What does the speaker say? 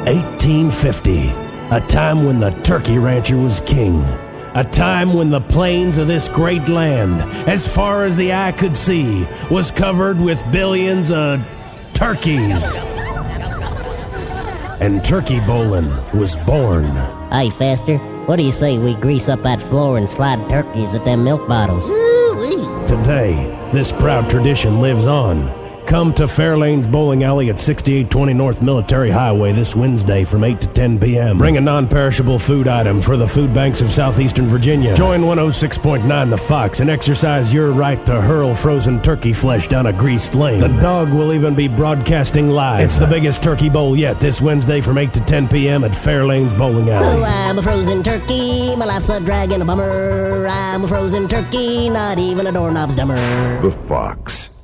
1850, a time when the turkey rancher was king. A time when the plains of this great land, as far as the eye could see, was covered with billions of turkeys. And turkey bowling was born. Hey, Fester, what do you say we grease up that floor and slide turkeys at them milk bottles? Ooh-wee. Today, this proud tradition lives on. Come to Fairlane's Bowling Alley at 6820 North Military Highway this Wednesday from 8 to 10 p.m. Bring a non-perishable food item for the food banks of southeastern Virginia. Join 106.9 The Fox and exercise your right to hurl frozen turkey flesh down a greased lane. The dog will even be broadcasting live. It's the biggest turkey bowl yet this Wednesday from 8 to 10 p.m. at Fairlane's Bowling Alley. Oh, I'm a frozen turkey, my life's a drag and a bummer. I'm a frozen turkey, not even a doorknob's dumber. The Fox.